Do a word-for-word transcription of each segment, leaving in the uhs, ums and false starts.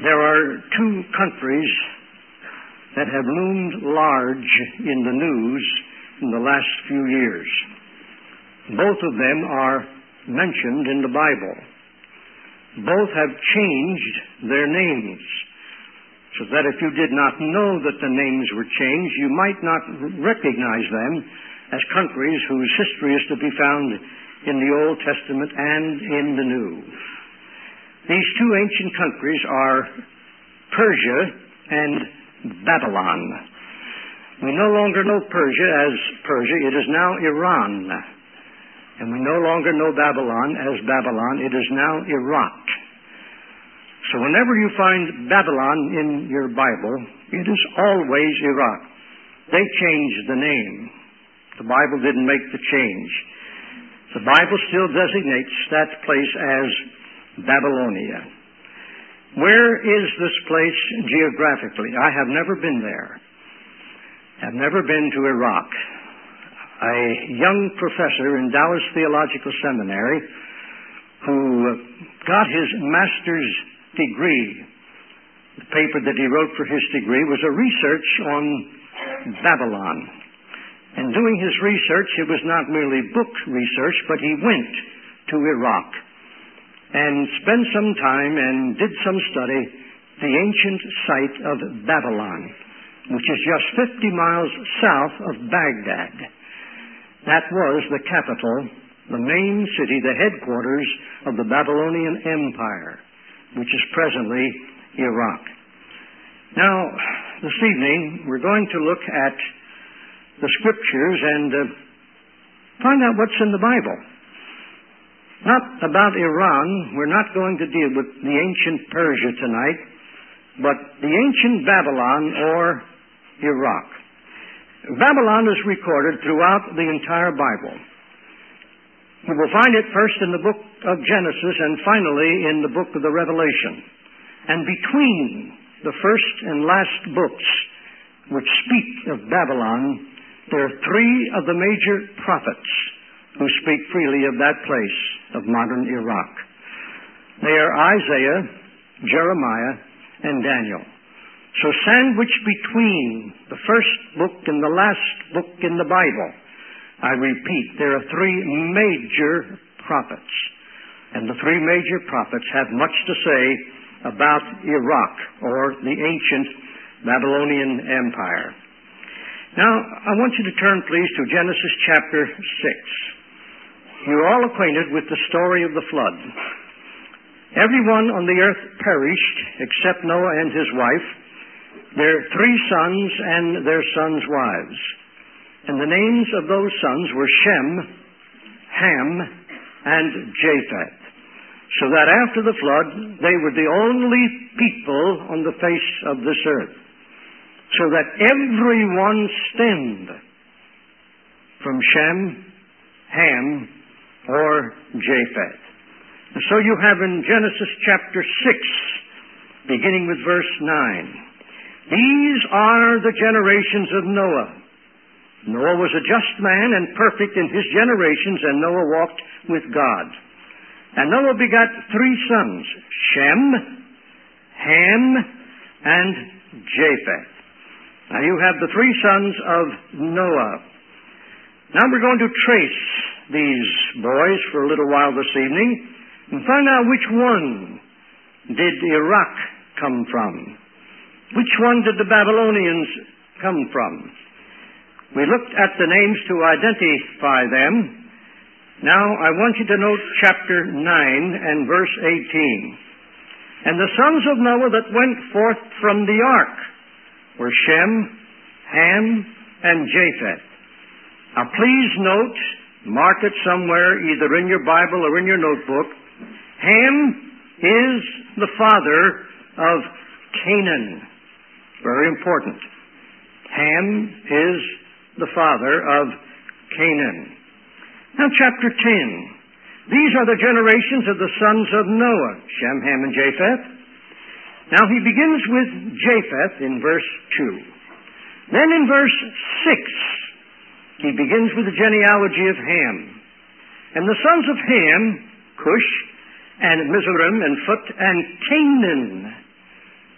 There are two countries that have loomed large in the news in the last few years. Both of them are mentioned in the Bible. Both have changed their names, so that if you did not know that the names were changed, you might not recognize them as countries whose history is to be found in the Old Testament and in the New. These two ancient countries are Persia and Babylon. We no longer know Persia as Persia. It is now Iran. And we no longer know Babylon as Babylon. It is now Iraq. So whenever you find Babylon in your Bible, it is always Iraq. They changed the name. The Bible didn't make the change. The Bible still designates that place as Babylonia. Where is this place geographically? I have never been there. I've never been to Iraq. A young professor in Dallas Theological Seminary who got his master's degree, the paper that he wrote for his degree was a research on Babylon. And doing his research, it was not merely book research, but he went to Iraq and spent some time and did some study the ancient site of Babylon, which is just fifty miles south of Baghdad. That was the capital, the main city, the headquarters of the Babylonian Empire, which is presently Iraq. Now, this evening, we're going to look at the Scriptures and uh, find out what's in the Bible. Not about Iran. We're not going to deal with the ancient Persia tonight, but the ancient Babylon or Iraq. Babylon is recorded throughout the entire Bible. You will find it first in the book of Genesis and finally in the book of the Revelation. And between the first and last books which speak of Babylon, there are three of the major prophets who speak freely of that place of modern Iraq. They are Isaiah, Jeremiah, and Daniel. So sandwiched between the first book and the last book in the Bible, I repeat, there are three major prophets. And the three major prophets have much to say about Iraq, or the ancient Babylonian Empire. Now, I want you to turn, please, to Genesis chapter six. You're all acquainted with the story of the flood. Everyone on the earth perished except Noah and his wife, their three sons and their sons' wives. And the names of those sons were Shem, Ham, and Japheth. So that after the flood, they were the only people on the face of this earth. So that everyone stemmed from Shem, Ham, or Japheth. And so you have in Genesis chapter six, beginning with verse nine, these are the generations of Noah. Noah was a just man and perfect in his generations, and Noah walked with God. And Noah begot three sons, Shem, Ham, and Japheth. Now you have the three sons of Noah. Now we're going to trace these boys for a little while this evening and find out which one did Iraq come from. Which one did the Babylonians come from? We looked at the names to identify them. Now I want you to note chapter nine and verse eighteen. And the sons of Noah that went forth from the ark were Shem, Ham, and Japheth. Now please note, mark it somewhere, either in your Bible or in your notebook, Ham is the father of Canaan. Very important. Ham is the father of Canaan. Now chapter ten. These are the generations of the sons of Noah, Shem, Ham, and Japheth. Now he begins with Japheth in verse two. Then in verse six, he begins with the genealogy of Ham. And the sons of Ham, Cush, and Mizraim, and Phut, and Canaan.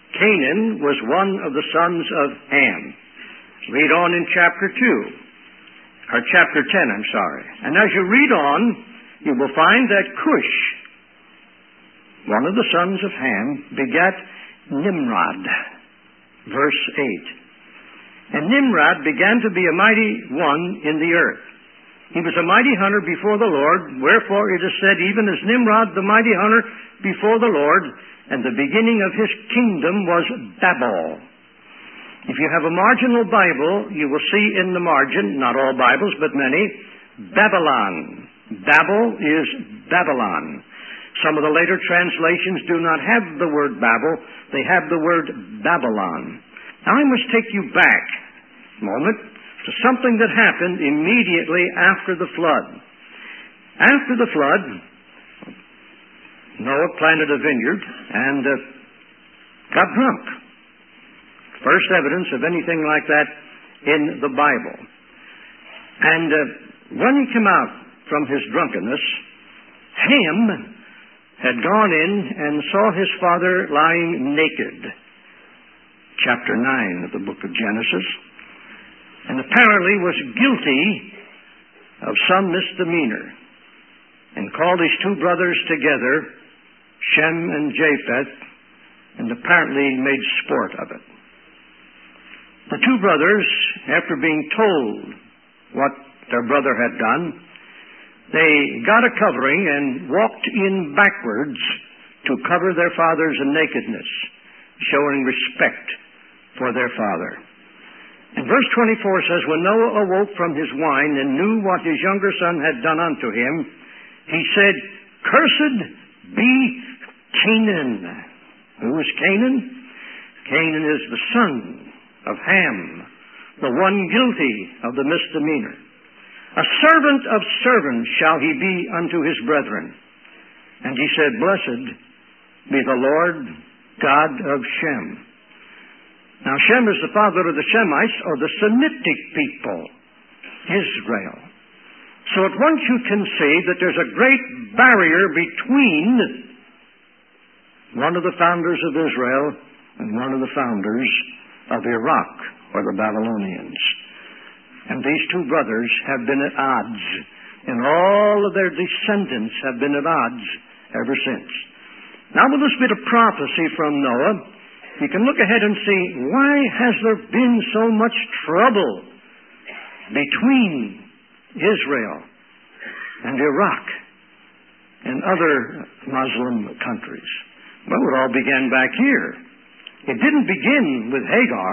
Canaan was one of the sons of Ham. Read on in chapter two, or chapter ten, I'm sorry. And as you read on, you will find that Cush, one of the sons of Ham, begat Nimrod. Verse eight. And Nimrod began to be a mighty one in the earth. He was a mighty hunter before the Lord, wherefore it is said, even as Nimrod, the mighty hunter before the Lord, and the beginning of his kingdom was Babel. If you have a marginal Bible, you will see in the margin, not all Bibles, but many, Babylon. Babel is Babylon. Some of the later translations do not have the word Babel, they have the word Babylon. Now I must take you back a moment to something that happened immediately after the flood. After the flood, Noah planted a vineyard and uh, got drunk. First evidence of anything like that in the Bible. And uh, when he came out from his drunkenness, Ham had gone in and saw his father lying naked. Chapter nine of the book of Genesis. And apparently was guilty of some misdemeanor, and called his two brothers together, Shem and Japheth, and apparently made sport of it. The two brothers, after being told what their brother had done, they got a covering and walked in backwards to cover their father's nakedness, showing respect for their father. And verse twenty-four says, when Noah awoke from his wine and knew what his younger son had done unto him, he said, cursed be Canaan. Who is Canaan? Canaan is the son of Ham, the one guilty of the misdemeanor. A servant of servants shall he be unto his brethren. And he said, blessed be the Lord God of Shem. Now, Shem is the father of the Shemites, or the Semitic people, Israel. So at once you can see that there's a great barrier between one of the founders of Israel and one of the founders of Iraq, or the Babylonians. And these two brothers have been at odds, and all of their descendants have been at odds ever since. Now, with this bit of prophecy from Noah, you can look ahead and see, why has there been so much trouble between Israel and Iraq and other Muslim countries? Well, it all began back here. It didn't begin with Hagar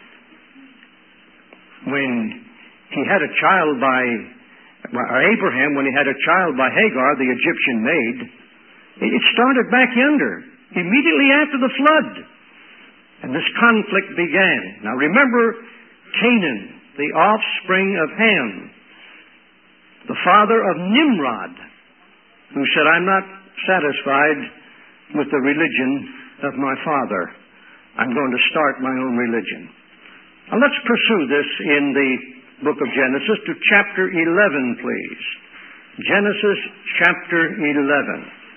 when he had a child by, or Abraham when he had a child by Hagar, the Egyptian maid. It started back yonder, immediately after the flood. And this conflict began. Now remember Canaan, the offspring of Ham, the father of Nimrod, who said, I'm not satisfied with the religion of my father. I'm going to start my own religion. Now let's pursue this in the book of Genesis to chapter eleven, please. Genesis chapter eleven.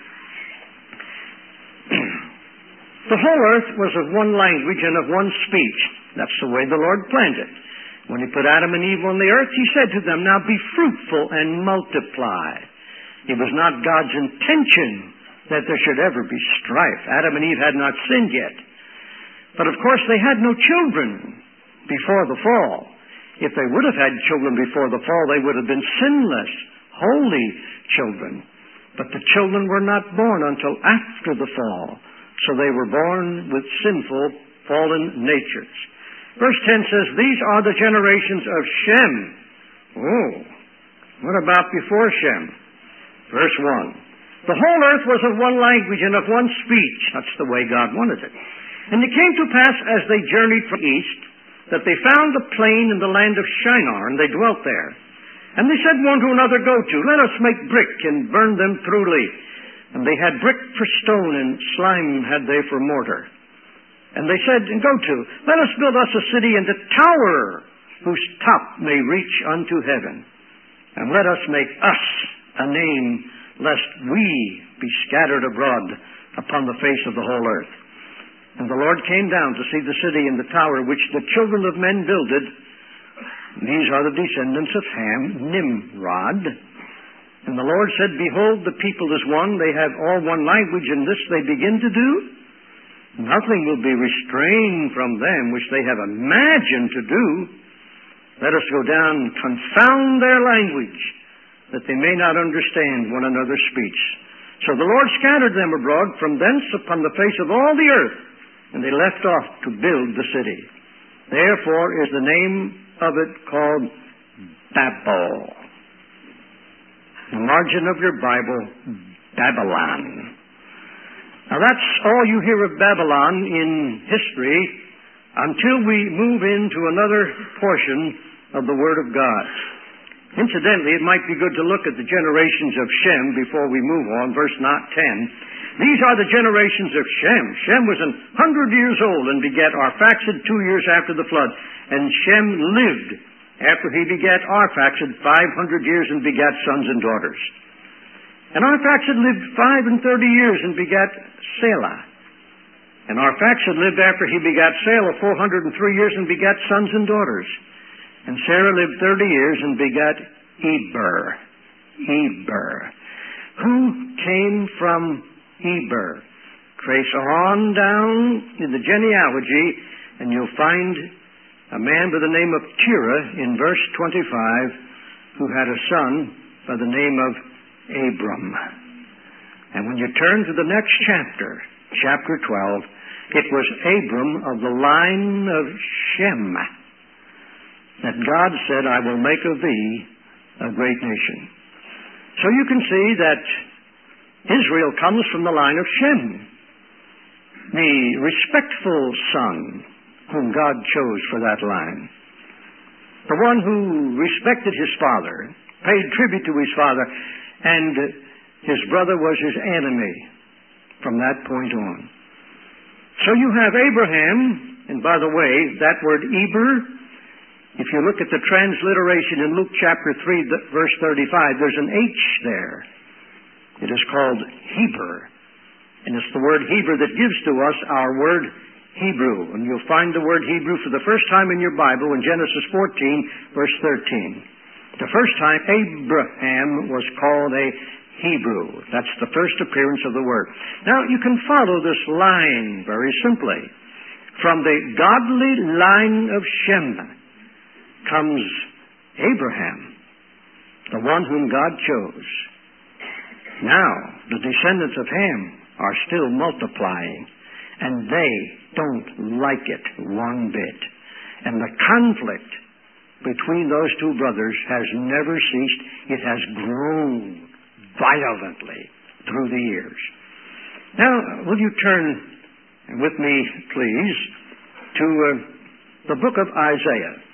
The whole earth was of one language and of one speech. That's the way the Lord planned it. When he put Adam and Eve on the earth, he said to them, now be fruitful and multiply. It was not God's intention that there should ever be strife. Adam and Eve had not sinned yet. But of course they had no children before the fall. If they would have had children before the fall, they would have been sinless, holy children. But the children were not born until after the fall. So they were born with sinful, fallen natures. Verse ten says, these are the generations of Shem. Oh, what about before Shem? Verse one. The whole earth was of one language and of one speech. That's the way God wanted it. And it came to pass as they journeyed from east, that they found a plain in the land of Shinar, and they dwelt there. And they said one to another, go to, let us make brick and burn them thoroughly. And they had brick for stone, and slime had they for mortar. And they said, and go to, let us build us a city and a tower, whose top may reach unto heaven. And let us make us a name, lest we be scattered abroad upon the face of the whole earth. And the Lord came down to see the city and the tower which the children of men builded. These are the descendants of Ham, Nimrod. And the Lord said, Behold, the people is one. They have all one language, and this they begin to do. Nothing will be restrained from them which they have imagined to do. Let us go down and confound their language, that they may not understand one another's speech. So the Lord scattered them abroad from thence upon the face of all the earth, and they left off to build the city. Therefore is the name of it called Babel. The margin of your Bible, Babylon. Now that's all you hear of Babylon in history until we move into another portion of the Word of God. Incidentally, it might be good to look at the generations of Shem before we move on, verse ten. These are the generations of Shem. Shem was an hundred years old and begat Arphaxad two years after the flood. And Shem lived after he begat Arphaxad five hundred years and begat sons and daughters. And Arphaxad lived five and thirty years and begat Selah. And Arphaxad lived after he begat Selah four hundred and three years and begat sons and daughters. And Sarah lived thirty years and begat Eber. Eber. Who came from Eber? Trace on down in the genealogy, and you'll find a man by the name of Terah in verse twenty-five, who had a son by the name of Abram. And when you turn to the next chapter, chapter twelve, it was Abram of the line of Shem that God said, I will make of thee a great nation. So you can see that Israel comes from the line of Shem, the respectful son whom God chose for that line. The one who respected his father, paid tribute to his father, and his brother was his enemy from that point on. So you have Abraham, and by the way, that word Eber, if you look at the transliteration in Luke chapter three, verse thirty-five, there's an H there. It is called Heber. And it's the word Heber that gives to us our word Hebrew. And you'll find the word Hebrew for the first time in your Bible in Genesis fourteen, verse thirteen. The first time Abraham was called a Hebrew. That's the first appearance of the word. Now, you can follow this line very simply. From the godly line of Shem comes Abraham, the one whom God chose. Now, the descendants of Ham are still multiplying, and they don't like it one bit. And the conflict between those two brothers has never ceased. It has grown violently through the years. Now, will you turn with me, please, to uh, the book of Isaiah.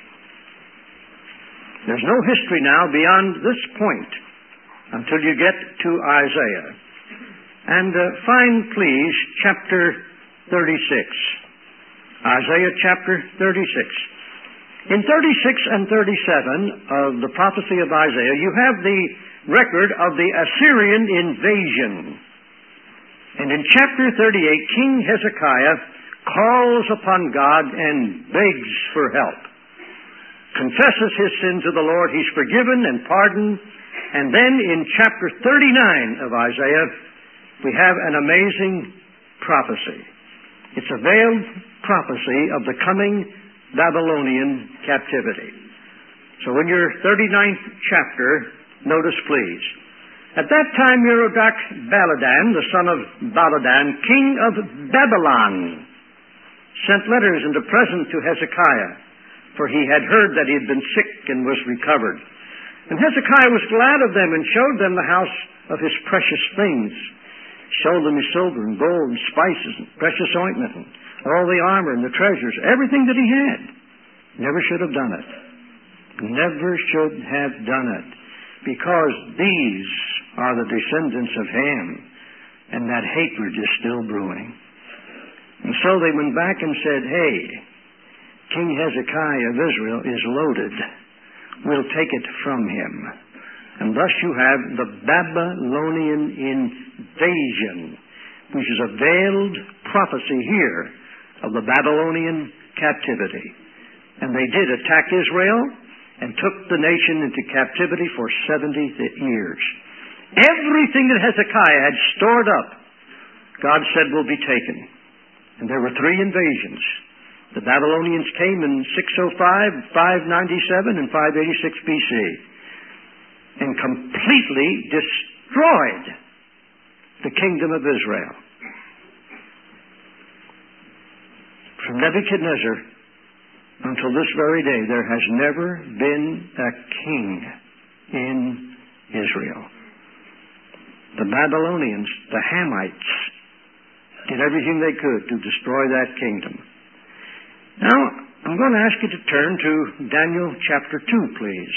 There's no history now beyond this point until you get to Isaiah. And uh, find, please, chapter thirty-six. Isaiah chapter thirty-six. In thirty-six and thirty-seven of the prophecy of Isaiah, you have the record of the Assyrian invasion. And in chapter thirty-eight, King Hezekiah calls upon God and begs for help. Confesses his sin to the Lord. He's forgiven and pardoned. And then in chapter thirty-nine of Isaiah, we have an amazing prophecy. It's a veiled prophecy of the coming Babylonian captivity. So in your thirty-ninth chapter, notice please. At that time Merodach Baladan, the son of Baladan, king of Babylon, sent letters and a present to Hezekiah, for he had heard that he had been sick and was recovered. And Hezekiah was glad of them and showed them the house of his precious things. Showed them his silver and gold and spices and precious ointment and all the armor and the treasures, everything that he had. Never should have done it. Never should have done it. Because these are the descendants of Ham, and that hatred is still brewing. And so they went back and said, hey, King Hezekiah of Israel is loaded. We'll take it from him. And thus you have the Babylonian invasion, which is a veiled prophecy here of the Babylonian captivity. And they did attack Israel and took the nation into captivity for seventy years. Everything that Hezekiah had stored up, God said will be taken. And there were three invasions. The Babylonians came in six oh five, five ninety-seven, and five eighty-six B C and completely destroyed the kingdom of Israel. From Nebuchadnezzar until this very day, there has never been a king in Israel. The Babylonians, the Hamites, did everything they could to destroy that kingdom. Now, I'm going to ask you to turn to Daniel chapter two, please.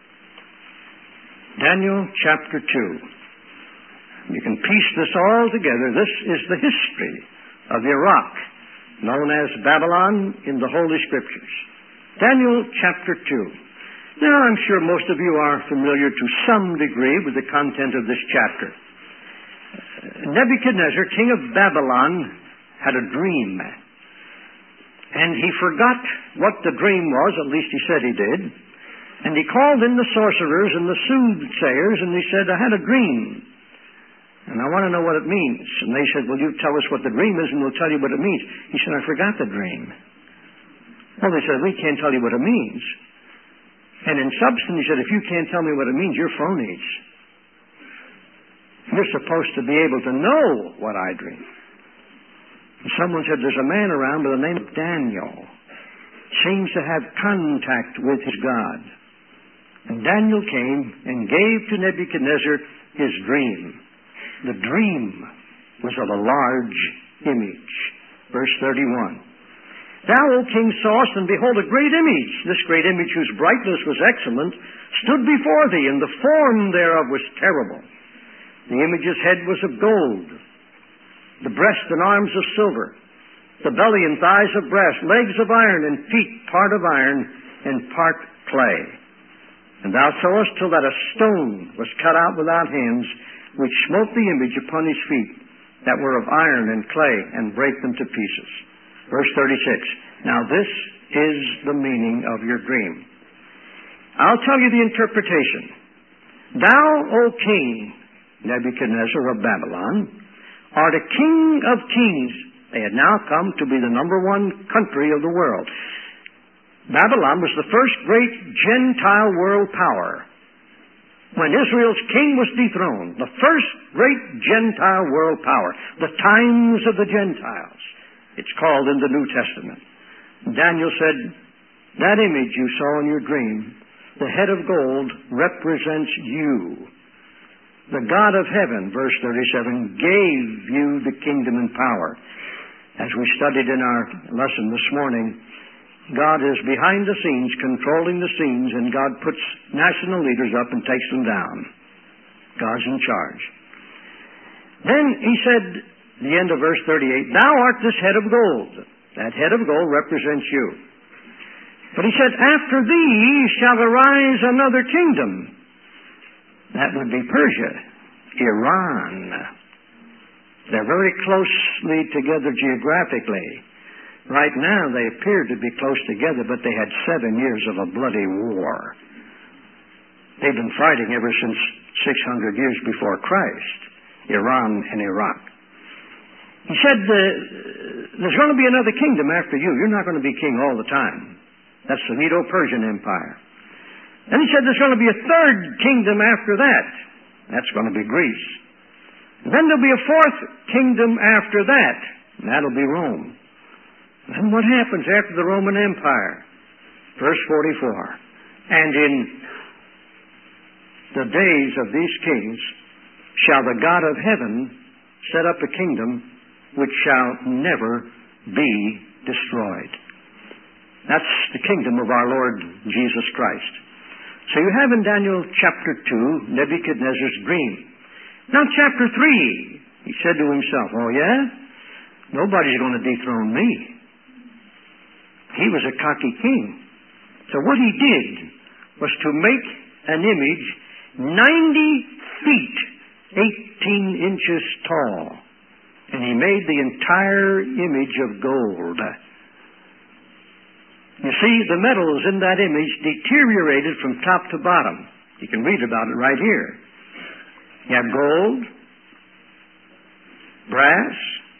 Daniel chapter two. You can piece this all together. This is the history of Iraq, known as Babylon in the Holy Scriptures. Daniel chapter two. Now, I'm sure most of you are familiar to some degree with the content of this chapter. Nebuchadnezzar, king of Babylon, had a dream. And he forgot what the dream was, at least he said he did. And he called in the sorcerers and the soothsayers, and he said, I had a dream. And I want to know what it means. And they said, well, you tell us what the dream is, and we'll tell you what it means. He said, I forgot the dream. Well, they said, we can't tell you what it means. And in substance, he said, if you can't tell me what it means, you're phonies. You're supposed to be able to know what I dream. And someone said, there's a man around by the name of Daniel. Seems to have contact with his God. And Daniel came and gave to Nebuchadnezzar his dream. The dream was of a large image. Verse thirty-one. Thou, O king, sawest, and behold, a great image. This great image, whose brightness was excellent, stood before thee, and the form thereof was terrible. The image's head was of gold, the breast and arms of silver, the belly and thighs of brass, legs of iron, and feet part of iron and part clay. And thou sawest till that a stone was cut out without hands, which smote the image upon his feet, that were of iron and clay, and brake them to pieces. Verse thirty-six. Now this is the meaning of your dream. I'll tell you the interpretation. Thou, O king, Nebuchadnezzar of Babylon, art a king of kings. They had now come to be the number one country of the world. Babylon was the first great Gentile world power. When Israel's king was dethroned, the first great Gentile world power, the times of the Gentiles, it's called in the New Testament. Daniel said, that image you saw in your dream, the head of gold, represents you. The God of heaven, verse thirty-seven, gave you the kingdom and power. As we studied in our lesson this morning, God is behind the scenes, controlling the scenes, and God puts national leaders up and takes them down. God's in charge. Then he said, the end of verse thirty-eight, thou art this head of gold. That head of gold represents you. But he said, after thee shall arise another kingdom. That would be Persia, Iran. They're very closely together geographically. Right now they appear to be close together, but they had seven years of a bloody war. They've been fighting ever since six hundred years before Christ, Iran and Iraq. He said, uh, there's going to be another kingdom after you. You're not going to be king all the time. That's the Medo-Persian Empire. And he said there's going to be a third kingdom after that. That's going to be Greece. And then there'll be a fourth kingdom after that. And that'll be Rome. And what happens after the Roman Empire? Verse forty-four. And in the days of these kings shall the God of heaven set up a kingdom which shall never be destroyed. That's the kingdom of our Lord Jesus Christ. So you have in Daniel chapter two, Nebuchadnezzar's dream. Now chapter three, he said to himself, oh yeah? Nobody's going to dethrone me. He was a cocky king. So what he did was to make an image ninety feet, eighteen inches tall, and he made the entire image of gold. You see, the metals in that image deteriorated from top to bottom. You can read about it right here. You have gold, brass,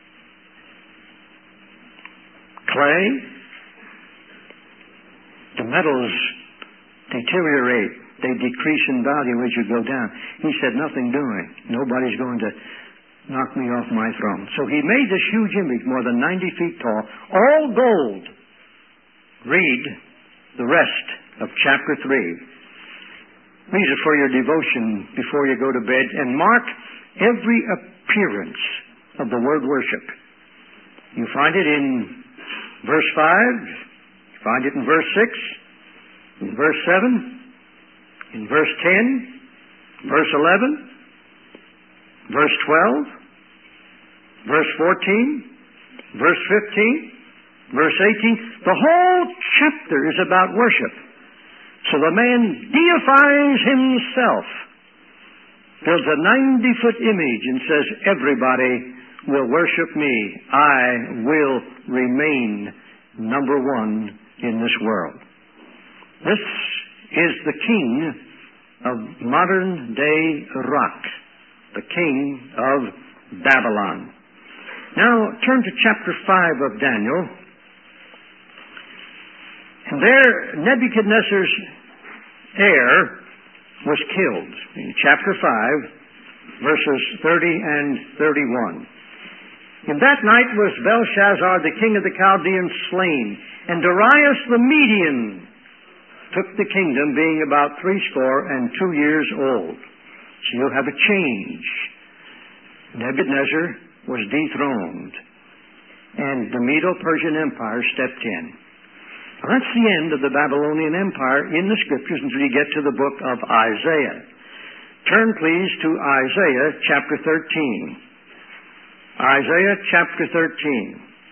clay. The metals deteriorate. They decrease in value as you go down. He said, nothing doing. Nobody's going to knock me off my throne. So he made this huge image, more than ninety feet tall, all gold. Read the rest of chapter three. These are for your devotion before you go to bed. And mark every appearance of the word worship. You find it in verse five. You find it in verse six. In verse seven. In verse ten. Verse eleven. Verse twelve. Verse fourteen. Verse fifteen. Verse eighteen, the whole chapter is about worship. So the man deifies himself, builds a ninety-foot image and says, everybody will worship me. I will remain number one in this world. This is the king of modern-day Iraq, the king of Babylon. Now, turn to chapter five of Daniel. And there, Nebuchadnezzar's heir was killed. In chapter five, verses thirty and thirty-one. In that night was Belshazzar, the king of the Chaldeans, slain, and Darius the Median took the kingdom, being about threescore and two years old. So you'll have a change. Nebuchadnezzar was dethroned, and the Medo-Persian Empire stepped in. Well, that's the end of the Babylonian Empire in the Scriptures until you get to the book of Isaiah. Turn, please, to Isaiah chapter thirteen. Isaiah chapter thirteen.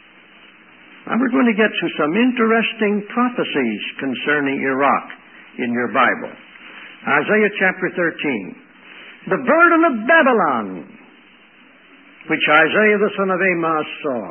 Now we're going to get to some interesting prophecies concerning Iraq in your Bible. Isaiah chapter thirteen. The burden of Babylon, which Isaiah the son of Amoz saw.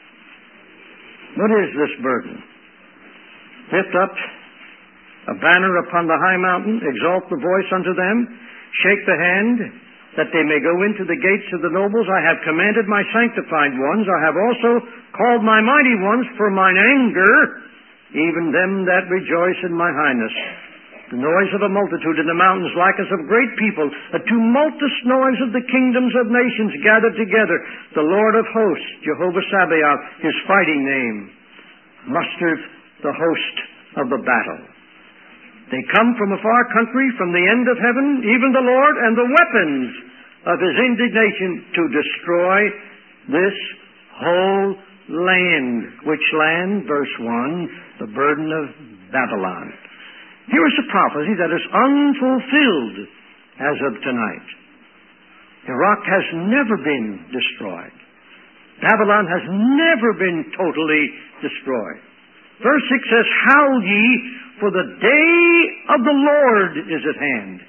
What is this burden? Lift up a banner upon the high mountain, exalt the voice unto them, shake the hand, that they may go into the gates of the nobles. I have commanded my sanctified ones. I have also called my mighty ones for mine anger, even them that rejoice in my highness. The noise of a multitude in the mountains like as of great people, a tumultuous noise of the kingdoms of nations gathered together. The Lord of hosts, Jehovah Sabaoth, his fighting name, mustereth the host of the battle. They come from a far country, from the end of heaven, even the Lord, and the weapons of his indignation to destroy this whole land. Which land? Verse one, the burden of Babylon. Here is a prophecy that is unfulfilled as of tonight. Iraq has never been destroyed. Babylon has never been totally destroyed. Verse six says, Howl ye, for the day of the Lord is at hand.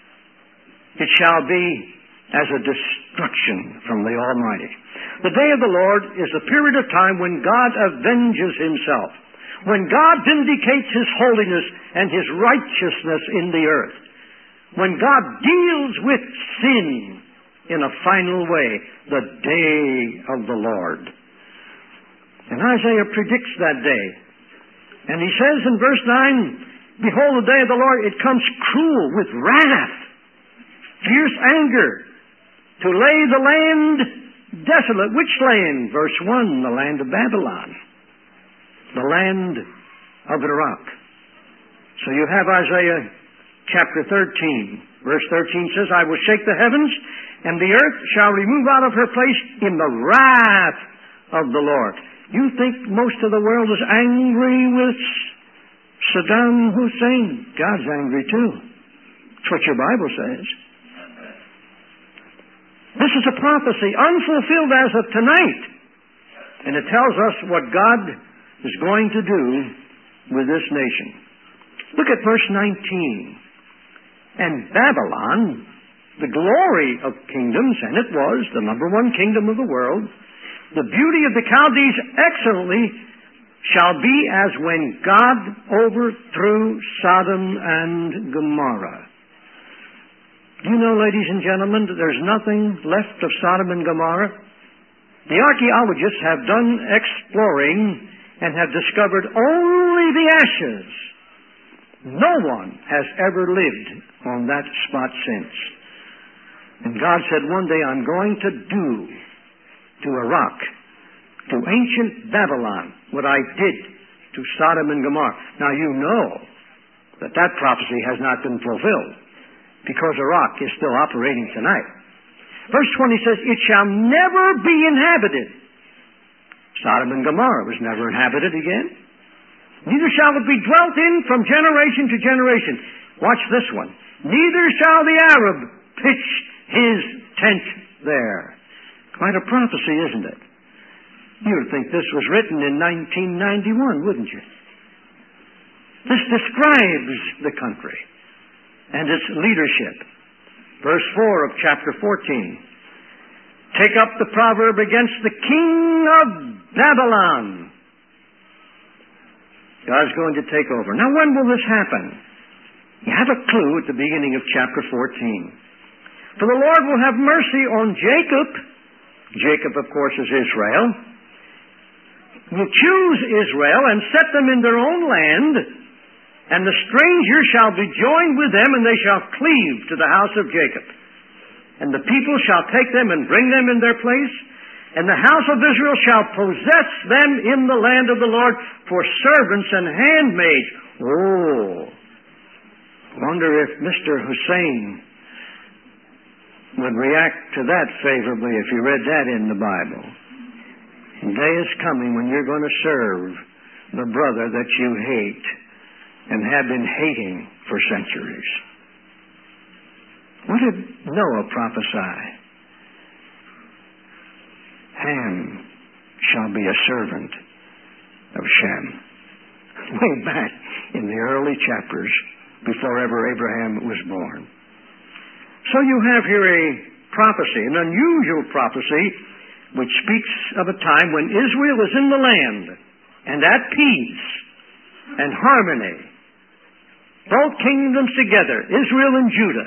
It shall be as a destruction from the Almighty. The day of the Lord is a period of time when God avenges himself, when God vindicates his holiness and his righteousness in the earth, when God deals with sin in a final way, the day of the Lord. And Isaiah predicts that day. And he says in verse nine, Behold, the day of the Lord, it comes cruel with wrath, fierce anger, to lay the land desolate. Which land? Verse one, the land of Babylon, the land of Iraq. So you have Isaiah chapter thirteen. Verse thirteen says, I will shake the heavens, and the earth shall remove out of her place in the wrath of the Lord. You think most of the world is angry with Saddam Hussein? God's angry too. That's what your Bible says. This is a prophecy unfulfilled as of tonight. And it tells us what God is going to do with this nation. Look at verse nineteen. And Babylon, the glory of kingdoms, and it was the number one kingdom of the world, the beauty of the Chaldees excellently shall be as when God overthrew Sodom and Gomorrah. You know, ladies and gentlemen, that there's nothing left of Sodom and Gomorrah. The archaeologists have done exploring and have discovered only the ashes. No one has ever lived on that spot since. And God said, one day I'm going to do to Iraq, to ancient Babylon, what I did to Sodom and Gomorrah. Now you know that that prophecy has not been fulfilled, because Iraq is still operating tonight. Verse twenty says, it shall never be inhabited. Sodom and Gomorrah was never inhabited again. Neither shall it be dwelt in from generation to generation. Watch this one. Neither shall the Arab pitch his tent there. Quite a prophecy, isn't it? You would think this was written in nineteen ninety-one, wouldn't you? This describes the country and its leadership. Verse four of chapter fourteen. Take up the proverb against the king of Babylon. God's going to take over. Now, when will this happen? You have a clue at the beginning of chapter fourteen. For the Lord will have mercy on Jacob. Jacob, of course, is Israel. Will choose Israel and set them in their own land, and the stranger shall be joined with them, and they shall cleave to the house of Jacob. And the people shall take them and bring them in their place, and the house of Israel shall possess them in the land of the Lord for servants and handmaids. Oh, wonder if Mister Hussein would react to that favorably if he read that in the Bible. The day is coming when you're going to serve the brother that you hate and have been hating for centuries. What did Noah prophesy? Ham shall be a servant of Shem. Way back in the early chapters before ever Abraham was born. So you have here a prophecy, an unusual prophecy, which speaks of a time when Israel is in the land and at peace and harmony. Both kingdoms together, Israel and Judah.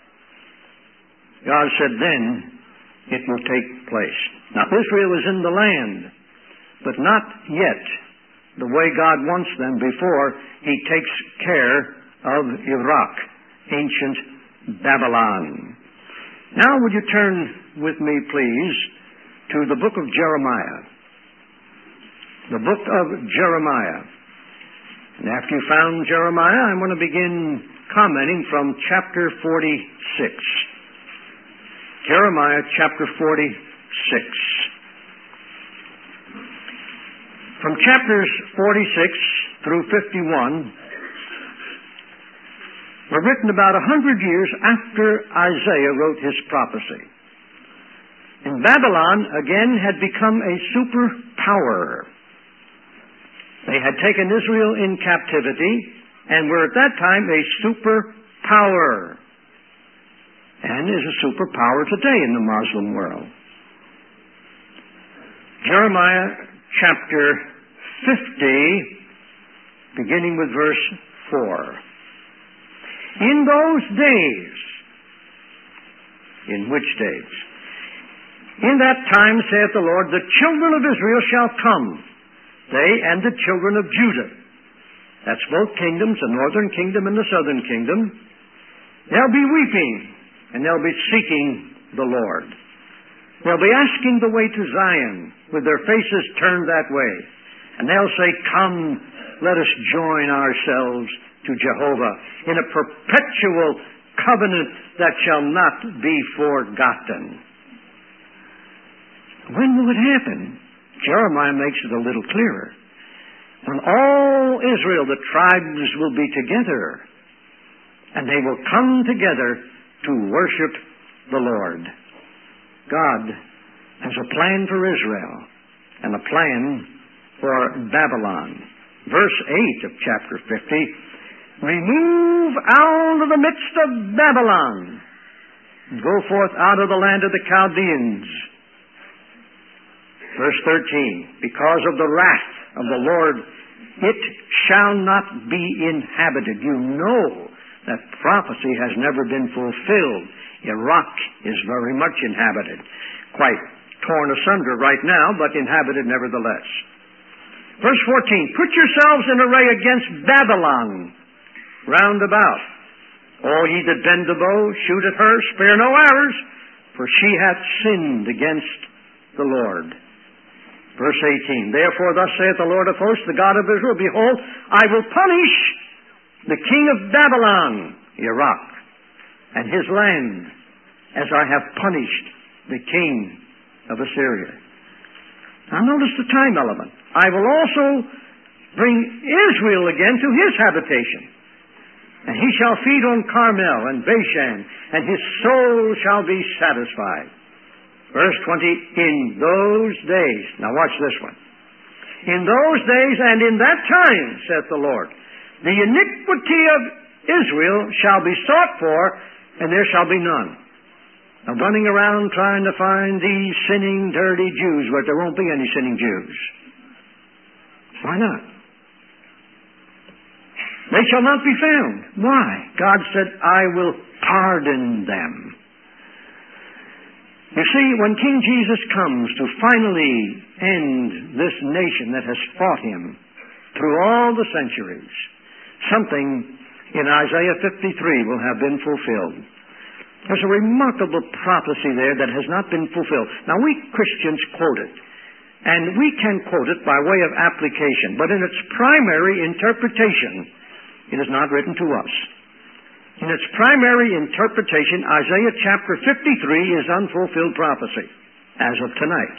God said then it will take place. Now Israel is in the land, but not yet the way God wants them before He takes care of Iraq, ancient Babylon. Now would you turn with me, please, to the book of Jeremiah. The book of Jeremiah. And after you found Jeremiah, I'm going to begin commenting from chapter forty-six. Jeremiah chapter forty-six. From chapters forty-six through fifty-one were written about a hundred years after Isaiah wrote his prophecy. And Babylon again had become a superpower. They had taken Israel in captivity and were at that time a superpower. And is a superpower today in the Muslim world. Jeremiah chapter fifty, beginning with verse four. In those days, in which days? In that time, saith the Lord, the children of Israel shall come, they and the children of Judah. That's both kingdoms, the northern kingdom and the southern kingdom. They'll be weeping, and they'll be seeking the Lord. They'll be asking the way to Zion, with their faces turned that way. And they'll say, come, let us join ourselves to Jehovah in a perpetual covenant that shall not be forgotten. When will it happen? Jeremiah makes it a little clearer. When all Israel, the tribes, will be together, and they will come together to worship the Lord. God has a plan for Israel and a plan for Babylon. Verse eight of chapter fifty, remove out of the midst of Babylon, go forth out of the land of the Chaldeans. Verse thirteen, because of the wrath of the Lord, it shall not be inhabited. You know that prophecy has never been fulfilled. Iraq is very much inhabited. Quite torn asunder right now, but inhabited nevertheless. Verse fourteen, put yourselves in array against Babylon round about. All ye that bend the bow, shoot at her, spare no arrows, for she hath sinned against the Lord. Verse eighteen, therefore thus saith the Lord of hosts, the God of Israel, behold, I will punish the king of Babylon, Iraq, and his land, as I have punished the king of Assyria. Now notice the time element. I will also bring Israel again to his habitation. And he shall feed on Carmel and Bashan, and his soul shall be satisfied. Verse twenty, in those days, now watch this one. In those days and in that time, saith the Lord, the iniquity of Israel shall be sought for, and there shall be none. Now running around trying to find these sinning, dirty Jews, but there won't be any sinning Jews. Why not? They shall not be found. Why? God said, I will pardon them. You see, when King Jesus comes to finally end this nation that has fought him through all the centuries, something in Isaiah fifty-three will have been fulfilled. There's a remarkable prophecy there that has not been fulfilled. Now, we Christians quote it, and we can quote it by way of application, but in its primary interpretation, it is not written to us. In its primary interpretation, Isaiah chapter fifty-three is unfulfilled prophecy, as of tonight.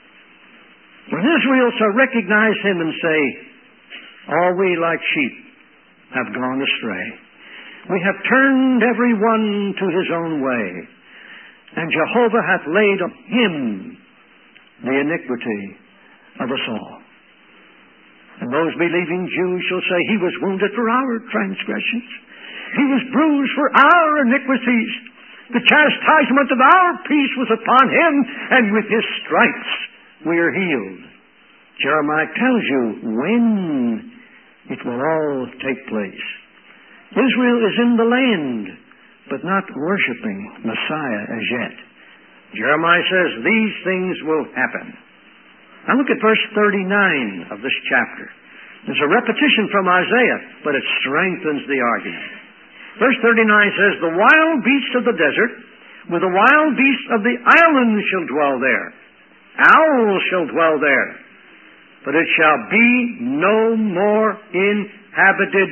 When Israel shall recognize him and say, all we like sheep have gone astray. We have turned every one to his own way, and Jehovah hath laid on him the iniquity of us all. And those believing Jews shall say, he was wounded for our transgressions. He was bruised for our iniquities. The chastisement of our peace was upon him, and with his stripes we are healed. Jeremiah tells you when it will all take place. Israel is in the land, but not worshiping Messiah as yet. Jeremiah says these things will happen. Now look at verse thirty-nine of this chapter. There's a repetition from Isaiah, but it strengthens the argument. Verse thirty-nine says, the wild beasts of the desert, with the wild beasts of the islands shall dwell there. Owls shall dwell there. But it shall be no more inhabited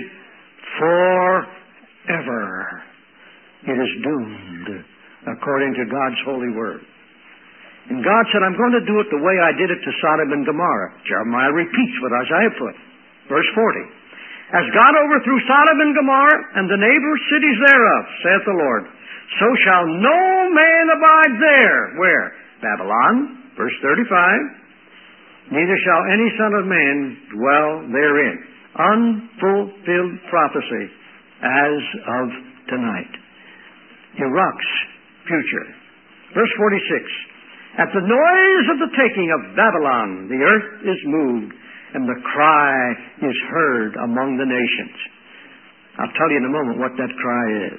forever. It is doomed, according to God's holy word. And God said, I'm going to do it the way I did it to Sodom and Gomorrah. Jeremiah repeats what Isaiah put. Verse forty. As God overthrew Sodom and Gomorrah and the neighbor cities thereof, saith the Lord, so shall no man abide there. Where? Babylon. Verse thirty-five. Neither shall any son of man dwell therein. Unfulfilled prophecy as of tonight. Iraq's future. Verse forty-six. At the noise of the taking of Babylon, the earth is moved, and the cry is heard among the nations. I'll tell you in a moment what that cry is.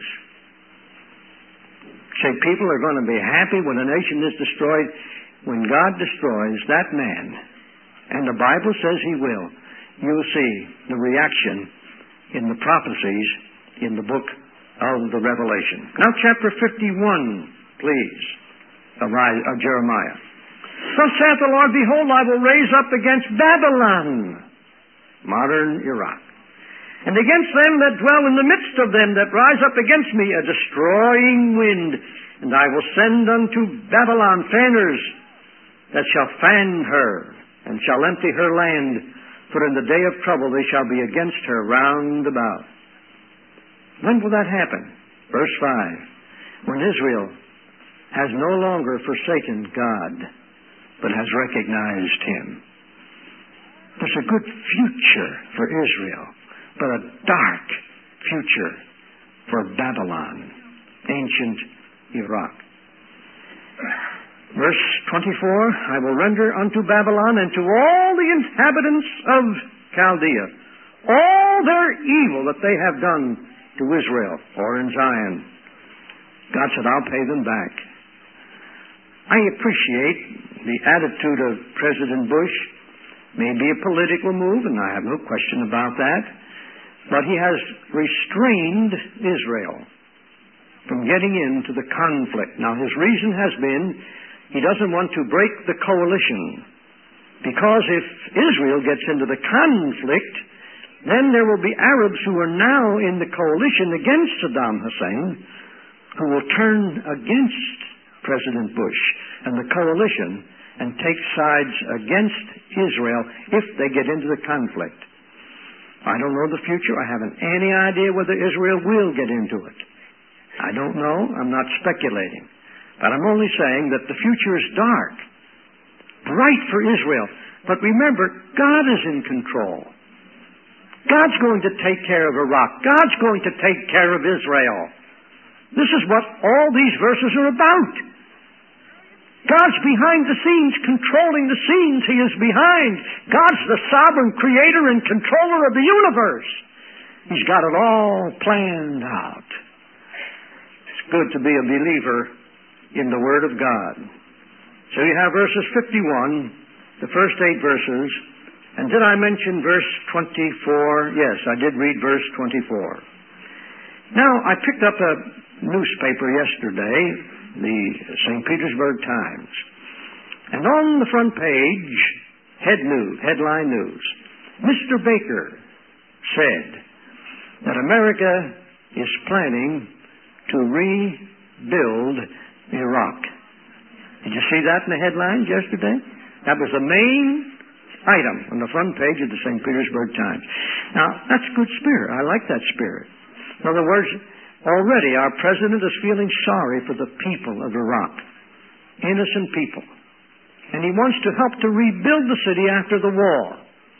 Say, people are going to be happy when a nation is destroyed. When God destroys that man, and the Bible says he will, you'll see the reaction in the prophecies in the book of the Revelation. Now chapter fifty-one, please, of Jeremiah. Thus saith the Lord, behold, I will raise up against Babylon, modern Iraq, and against them that dwell in the midst of them that rise up against me, a destroying wind, and I will send unto Babylon fanners that shall fan her, and shall empty her land, for in the day of trouble they shall be against her round about. When will that happen? Verse five. When Israel has no longer forsaken God, but has recognized him. There's a good future for Israel, but a dark future for Babylon, ancient Iraq. Verse twenty-four, I will render unto Babylon and to all the inhabitants of Chaldea all their evil that they have done to Israel or in Zion. God said, I'll pay them back. I appreciate the attitude of President Bush. Maybe a political move, and I have no question about that. But he has restrained Israel from getting into the conflict. Now, his reason has been he doesn't want to break the coalition. Because if Israel gets into the conflict, then there will be Arabs who are now in the coalition against Saddam Hussein who will turn against President Bush and the coalition and take sides against Israel if they get into the conflict. I don't know the future. I haven't any idea whether Israel will get into it. I don't know. I'm not speculating. But I'm only saying that the future is dark, bright for Israel. But remember, God is in control. God's going to take care of Iraq. God's going to take care of Israel. This is what all these verses are about. God's behind the scenes, controlling the scenes He is behind. God's the sovereign creator and controller of the universe. He's got it all planned out. It's good to be a believer in the Word of God. So you have verses fifty-one, the first eight verses. And did I mention verse twenty-four? Yes, I did read verse twenty-four. Now, I picked up a newspaper yesterday, the Saint Petersburg Times. And on the front page, head news, headline news, Mister Baker said that America is planning to rebuild Iraq. Did you see that in the headlines yesterday? That was the main item on the front page of the Saint Petersburg Times. Now, that's good spirit. I like that spirit. In other words, already our president is feeling sorry for the people of Iraq, innocent people. And he wants to help to rebuild the city after the war.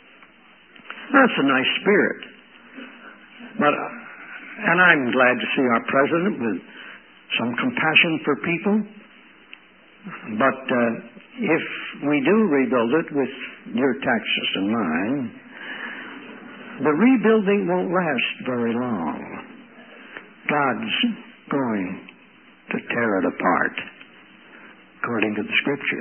That's a nice spirit. But, uh, and I'm glad to see our president with some compassion for people. But uh, if we do rebuild it with your taxes and mine, the rebuilding won't last very long. God's going to tear it apart, according to the Scripture.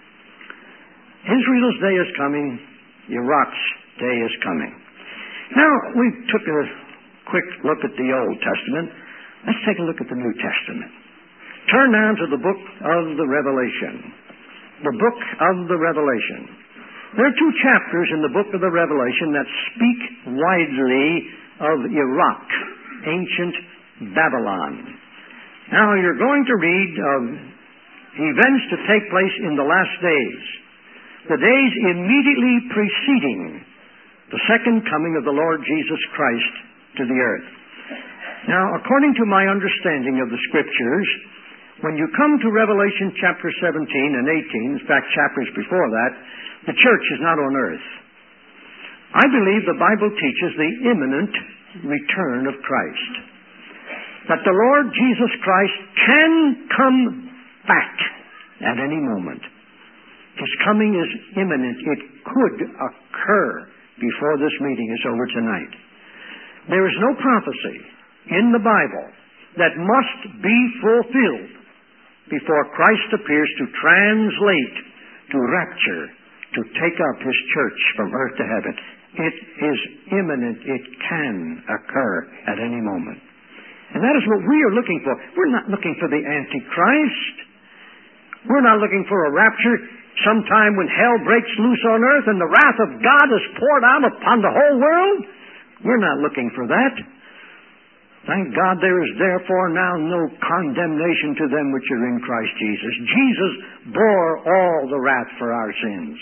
Israel's day is coming. Iraq's day is coming. Now, we took a quick look at the Old Testament. Let's take a look at the New Testament. Turn now to the book of the Revelation. The book of the Revelation. There are two chapters in the book of the Revelation that speak widely of Iraq, ancient Babylon. Now, you're going to read of events to take place in the last days, the days immediately preceding the second coming of the Lord Jesus Christ to the earth. Now, according to my understanding of the Scriptures, when you come to Revelation chapter seventeen and eighteen, in fact, chapters before that, the church is not on earth. I believe the Bible teaches the imminent return of Christ. That the Lord Jesus Christ can come back at any moment. His coming is imminent. It could occur before this meeting is over tonight. There is no prophecy in the Bible that must be fulfilled before Christ appears to translate, to rapture, to take up His church from earth to heaven. It is imminent. It can occur at any moment. And that is what we are looking for. We're not looking for the Antichrist. We're not looking for a rapture sometime when hell breaks loose on earth and the wrath of God is poured out upon the whole world. We're not looking for that. Thank God there is therefore now no condemnation to them which are in Christ Jesus. Jesus bore all the wrath for our sins.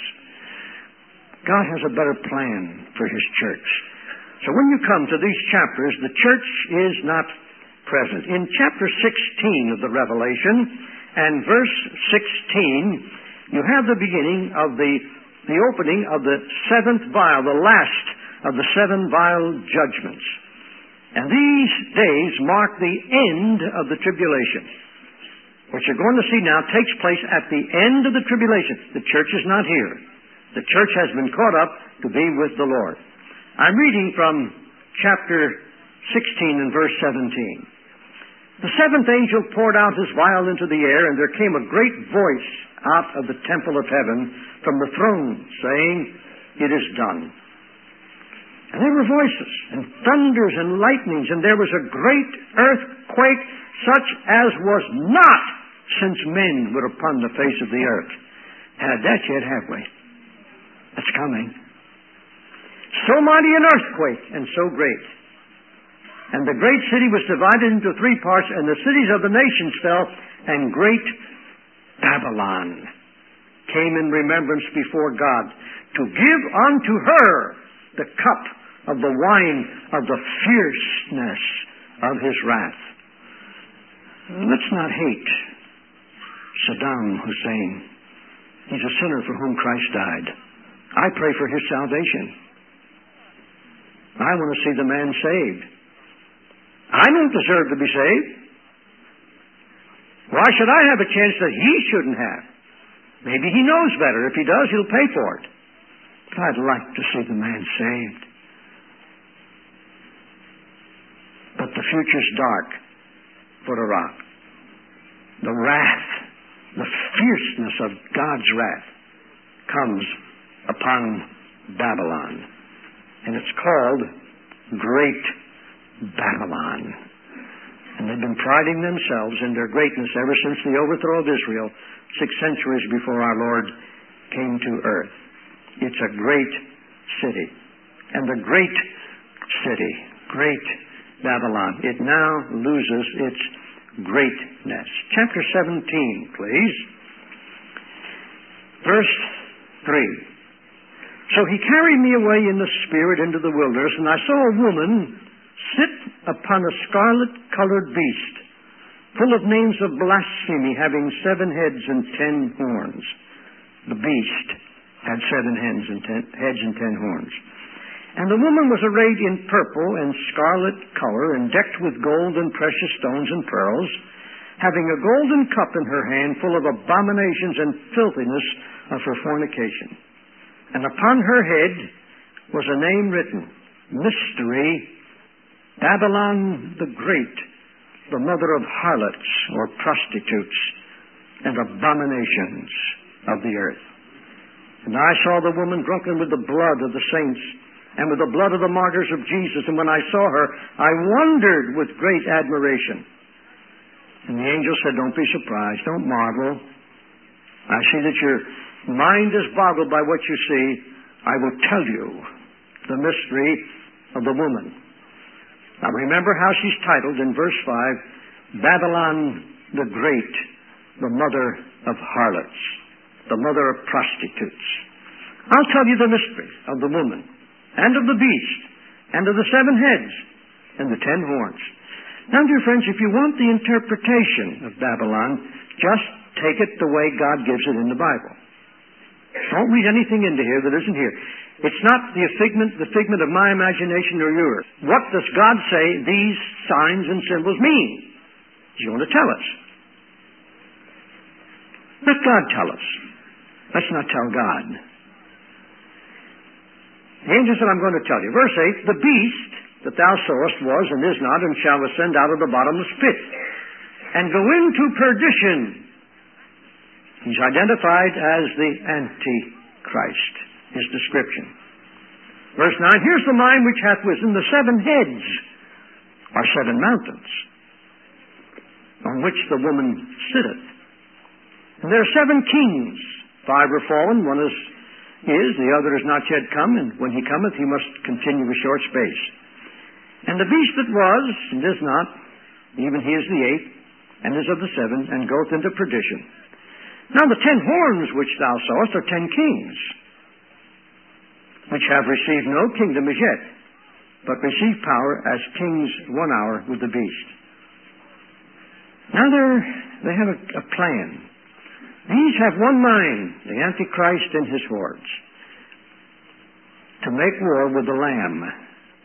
God has a better plan for His church. So when you come to these chapters, the church is not present. In chapter sixteen of the Revelation and verse sixteen, you have the beginning of the, the opening of the seventh vial, the last of the seven vial judgments. And these days mark the end of the tribulation. what you're going to see now takes place at the end of the tribulation. The church is not here. The church has been caught up to be with the Lord. I'm reading from chapter sixteen and verse seventeen. The seventh angel poured out his vial into the air, and there came a great voice out of the temple of heaven from the throne, saying, "It is done." And there were voices, and thunders, and lightnings, and there was a great earthquake, such as was not since men were upon the face of the earth. Had that yet, have we? That's coming. So mighty an earthquake, and so great. And the great city was divided into three parts, and the cities of the nations fell, and great Babylon came in remembrance before God, to give unto her the cup of the wine of the fierceness of his wrath. Let's not hate Saddam Hussein. He's a sinner for whom Christ died. I pray for his salvation. I want to see the man saved. I don't deserve to be saved. Why should I have a chance that he shouldn't have? Maybe he knows better. If he does, he'll pay for it. But I'd like to see the man saved. But the future's dark for Iraq. The wrath, the fierceness of God's wrath comes upon Babylon. And it's called Great Babylon. And they've been priding themselves in their greatness ever since the overthrow of Israel, six centuries before our Lord came to earth. It's a great city. And the great city, great Babylon, it now loses its greatness. Chapter seventeen, please. Verse three. So he carried me away in the Spirit into the wilderness, and I saw a woman sit upon a scarlet-colored beast, full of names of blasphemy, having seven heads and ten horns. The beast had seven heads and ten, heads and ten horns. And the woman was arrayed in purple and scarlet color, and decked with gold and precious stones and pearls, having a golden cup in her hand, full of abominations and filthiness of her fornication. And upon her head was a name written, Mystery, Babylon the Great, the mother of harlots or prostitutes and abominations of the earth. And I saw the woman drunken with the blood of the saints and with the blood of the martyrs of Jesus. And when I saw her, I wondered with great admiration. And the angel said, don't be surprised, don't marvel. I see that your mind is boggled by what you see. I will tell you the mystery of the woman. Now remember how she's titled in verse five, Babylon the Great, the mother of harlots, the mother of prostitutes. I'll tell you the mystery of the woman and of the beast and of the seven heads and the ten horns. Now, dear friends, if you want the interpretation of Babylon, just take it the way God gives it in the Bible. Don't read anything into here that isn't here. It's not the figment, the figment of my imagination or yours. What does God say these signs and symbols mean? He's going to tell us. Let God tell us. Let's not tell God. The angel said, I'm going to tell you. Verse eight, the beast that thou sawest was and is not, and shall ascend out of the bottomless pit, and go into perdition. He's identified as the Antichrist, his description. Verse nine, here's the mind which hath wisdom. The seven heads are seven mountains, on which the woman sitteth. And there are seven kings. Five are fallen, one is is, the other is not yet come, and when he cometh, he must continue a short space. And the beast that was, and is not, even he is the eighth, and is of the seven, and goeth into perdition. Now the ten horns which thou sawest are ten kings, which have received no kingdom as yet, but receive power as kings one hour with the beast. Now they're, they have a, a plan. These have one mind, the Antichrist and his hordes, to make war with the Lamb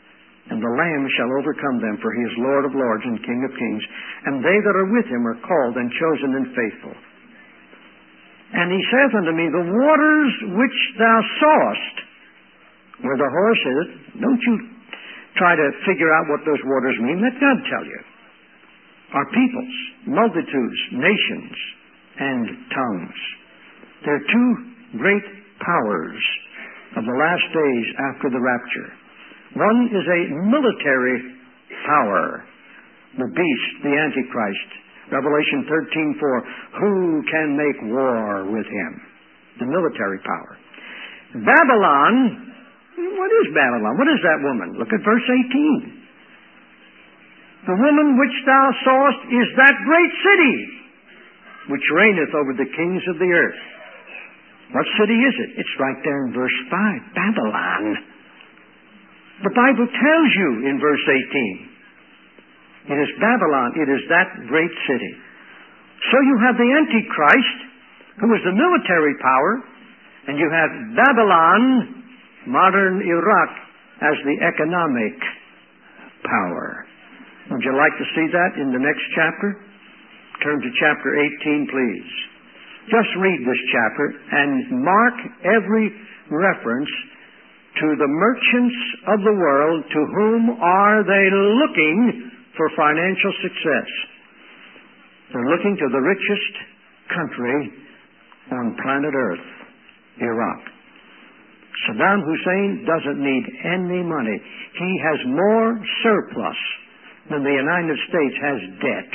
And the Lamb shall overcome them, for he is Lord of lords and King of kings. And they that are with him are called and chosen and faithful. And he saith unto me, the waters which thou sawest, where the horse is, don't you try to figure out what those waters mean. Let God tell you. Are peoples, multitudes, nations, and tongues. They're two great powers of the last days after the rapture. One is a military power, the beast, the Antichrist. Revelation thirteen four. Who can make war with him? The military power. Babylon. What is Babylon? What is that woman? Look at verse eighteen. The woman which thou sawest is that great city which reigneth over the kings of the earth. What city is it? It's right there in verse five. Babylon. The Bible tells you in verse eighteen. It is Babylon. It is that great city. So you have the Antichrist, who is the military power, and you have Babylon, modern Iraq, as the economic power. Would you like to see that in the next chapter? Turn to chapter eighteen, please. Just read this chapter and mark every reference to the merchants of the world. To whom are they looking for financial success? They're looking to the richest country on planet Earth, Iraq. Saddam Hussein doesn't need any money. He has more surplus than the United States has debt.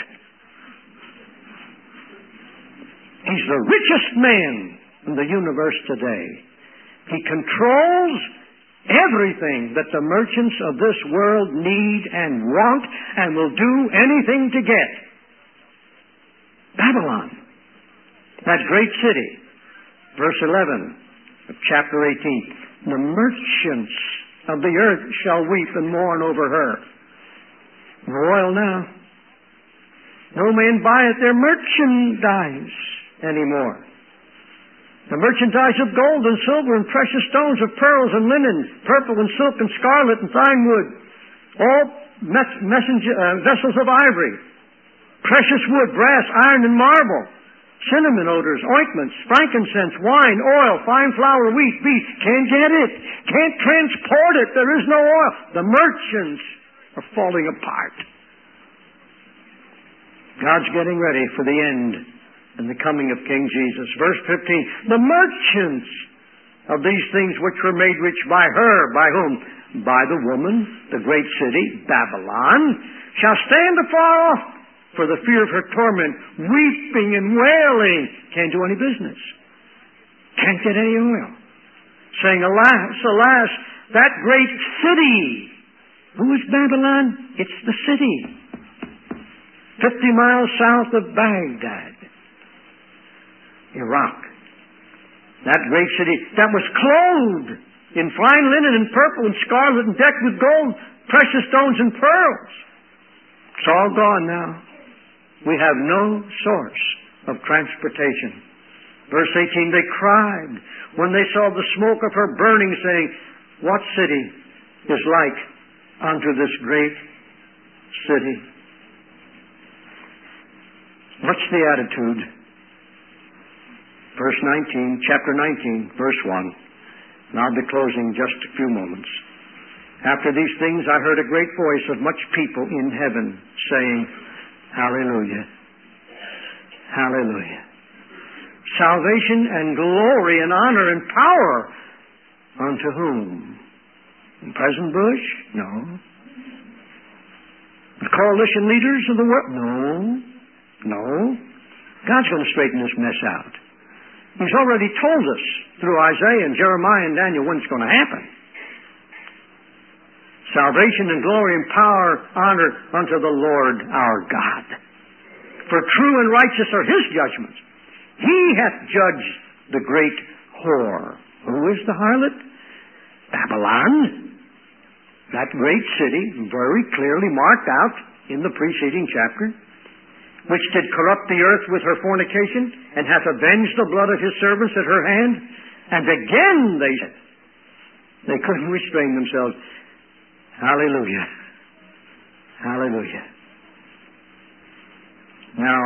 He's the richest man in the universe today. He controls everything that the merchants of this world need and want and will do anything to get. Babylon, that great city. Verse eleven of chapter eighteen. The merchants of the earth shall weep and mourn over her. No oil now. No man buyeth their merchandise anymore. The merchandise of gold and silver and precious stones, of pearls and linen, purple and silk and scarlet and fine wood, all mes- messenger, uh, vessels of ivory, precious wood, brass, iron, and marble, cinnamon odors, ointments, frankincense, wine, oil, fine flour, wheat, beef. Can't get it. Can't transport it. There is no oil. The merchants are falling apart. God's getting ready for the end and the coming of King Jesus. Verse fifteen. The merchants of these things which were made rich by her, by whom? By the woman, the great city, Babylon, shall stand afar off for the fear of her torment, weeping and wailing. Can't do any business. Can't get any oil. Saying, alas, alas, that great city. Who is Babylon? It's the city. Fifty miles south of Baghdad, Iraq. That great city that was clothed in fine linen and purple and scarlet and decked with gold, precious stones and pearls. It's all gone now. We have no source of transportation. Verse eighteen, they cried when they saw the smoke of her burning, saying, what city is like unto this great city? What's the attitude? Verse nineteen, chapter nineteen, verse one. And I'll be closing just a few moments. After these things I heard a great voice of much people in heaven saying, Hallelujah. Hallelujah. Salvation and glory and honor and power unto whom? President Bush? No. The coalition leaders of the world? No. No. God's going to straighten this mess out. He's already told us through Isaiah and Jeremiah and Daniel when it's going to happen. Salvation and glory and power, honor unto the Lord our God. For true and righteous are His judgments. He hath judged the great whore. Who is the harlot? Babylon. That great city, very clearly marked out in the preceding chapter, which did corrupt the earth with her fornication, and hath avenged the blood of His servants at her hand. And again they said, they couldn't restrain themselves, Hallelujah. Hallelujah. Now,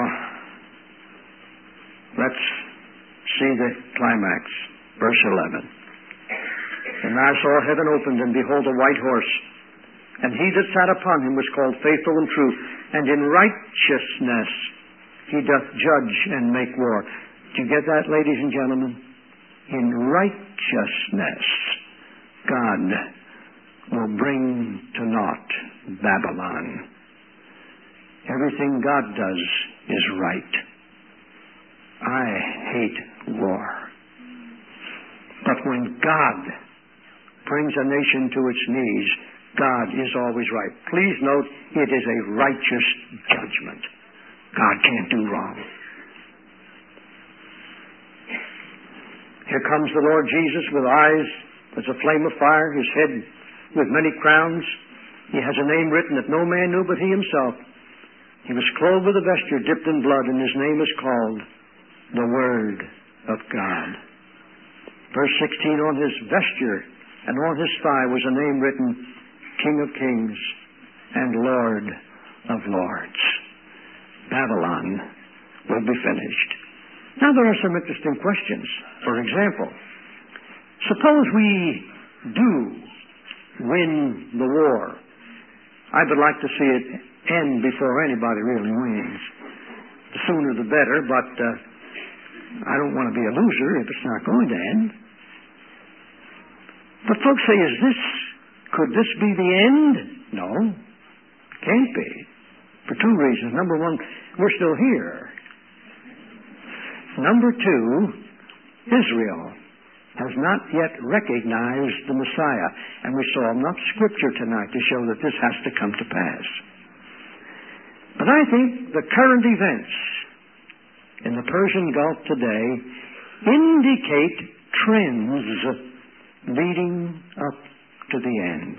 let's see the climax. Verse eleven. And I saw heaven opened, and behold, a white horse. And he that sat upon him was called Faithful and True, and in righteousness he doth judge and make war. Do you get that, ladies and gentlemen? In righteousness God will bring to naught Babylon. Everything God does is right. I hate war. But when God brings a nation to its knees, God is always right. Please note, it is a righteous judgment. God can't do wrong. Here comes the Lord Jesus with eyes as a flame of fire, his head with many crowns. He has a name written that no man knew but he himself. He was clothed with a vesture dipped in blood, and his name is called the Word of God. Verse sixteen, on his vesture and on his thigh was a name written, King of Kings and Lord of Lords. Babylon will be finished. Now there are some interesting questions. For example, suppose we do win the war. I would like to see it end before anybody really wins. The sooner the better, but uh, I don't want to be a loser if it's not going to end. But folks say, is this, could this be the end? No, it can't be. For two reasons. Number one, we're still here. Number two, Israel has not yet recognized the Messiah. And we saw enough Scripture tonight to show that this has to come to pass. But I think the current events in the Persian Gulf today indicate trends leading up to the end.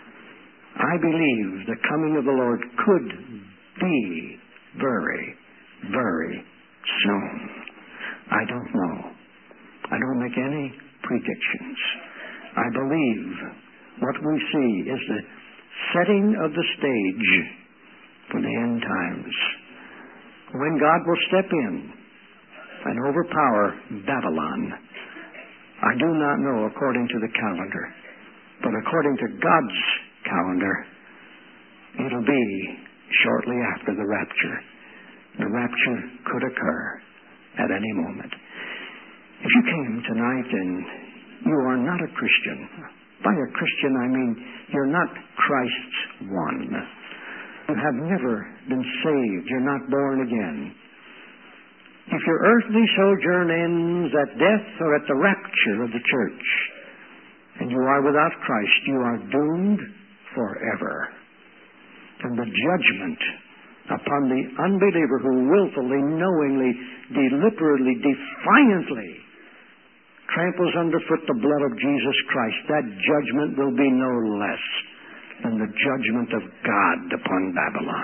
I believe the coming of the Lord could be very, very soon. I don't know. I don't make any predictions. I believe what we see is the setting of the stage for the end times, when God will step in and overpower Babylon. I do not know according to the calendar, but according to God's calendar, it'll be shortly after the rapture. The rapture could occur at any moment. If you came tonight and you are not a Christian, by a Christian I mean you're not Christ's one. You have never been saved. You're not born again. If your earthly sojourn ends at death or at the rapture of the church, and you are without Christ, you are doomed forever. And the judgment upon the unbeliever who willfully, knowingly, deliberately, defiantly tramples underfoot the blood of Jesus Christ, that judgment will be no less than the judgment of God upon Babylon.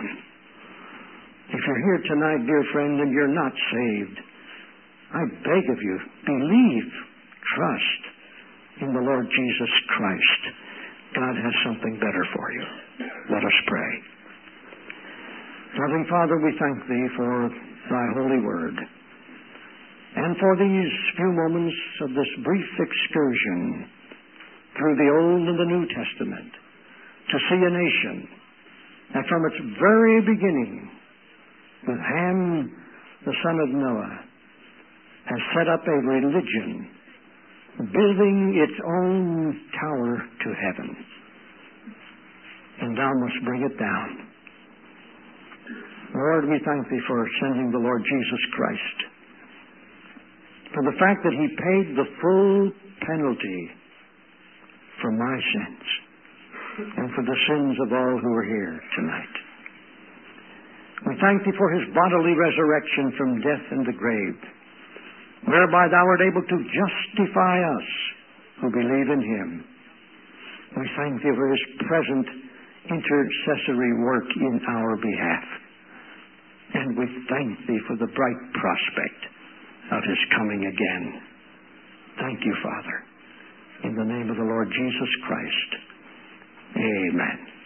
If you're here tonight, dear friend, and you're not saved, I beg of you, believe, trust in the Lord Jesus Christ. God has something better for you. Let us pray. Loving Father, we thank Thee for Thy holy word, and for these few moments of this brief excursion through the Old and the New Testament to see a nation that from its very beginning, with Ham, the son of Noah, has set up a religion, building its own tower to heaven. And Thou must bring it down. Lord, we thank Thee for sending the Lord Jesus Christ, for the fact that He paid the full penalty for my sins and for the sins of all who are here tonight. We thank Thee for His bodily resurrection from death and the grave, whereby Thou art able to justify us who believe in Him. We thank Thee for His present intercessory work in our behalf. And we thank Thee for the bright prospect of His coming again. Thank You, Father. In the name of the Lord Jesus Christ, Amen.